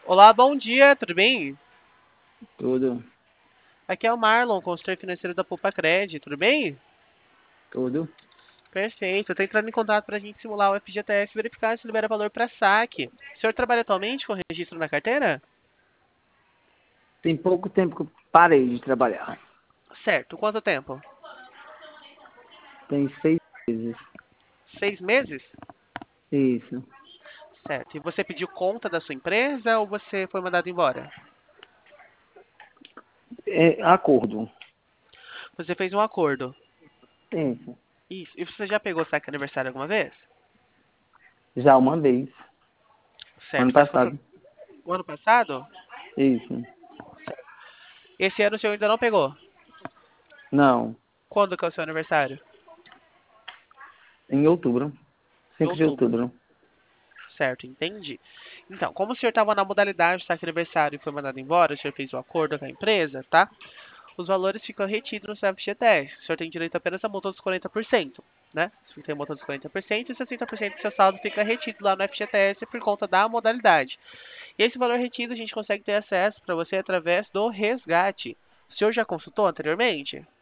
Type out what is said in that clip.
Olá, bom dia, tudo bem? Tudo, Aqui é o Marlon, consultor financeiro da Poupa Cred, tudo bem? tudo. Perfeito, eu tô entrando em contato para a gente simular o FGTS e verificar se libera valor para saque. O senhor trabalha atualmente com registro na carteira? Tem pouco tempo que eu parei de trabalhar. Certo, quanto tempo? Tem 6 meses. 6 meses? Isso. Certo, e você pediu conta da sua empresa ou você foi mandado embora? É acordo. Você fez um acordo. Isso. Isso, e você já pegou saque aniversário alguma vez? Já uma vez. Certo, Ano faz quanto... passado. O ano passado? Isso. Esse ano o senhor ainda não pegou. Não. Quando que é o seu aniversário? Em outubro. Em 5 de outubro. outubro. Certo, entendi. Então, como o senhor estava na modalidade de saque aniversário e foi mandado embora, o senhor fez o acordo com a empresa, tá? Os valores ficam retidos no seu FGTS. O senhor tem direito apenas à multa dos 40%, né? O senhor tem a multa dos 40% e 60% do seu saldo fica retido lá no FGTS por conta da modalidade. E esse valor retido a gente consegue ter acesso para você através do resgate. O senhor já consultou anteriormente?